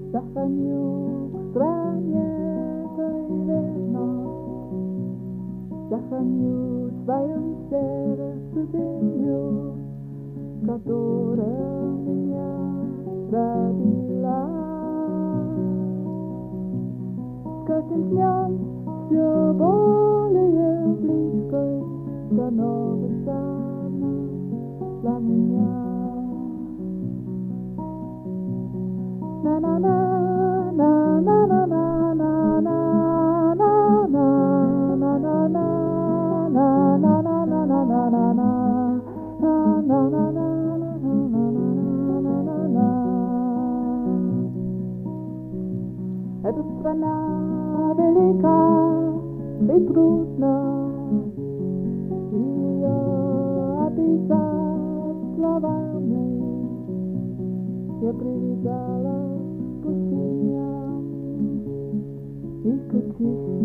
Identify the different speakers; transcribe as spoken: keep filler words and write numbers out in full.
Speaker 1: Сохраню к стране той верность, сохраню в своем сердце землю, которая меня родила. С каждым днем все более близкой становится она для меня. На-на-на, на-на-на, на-на-на, на-на-на, на-на-на, эта страна велика и трудна, ее описать словами. Я привязала к пустыням и к тихим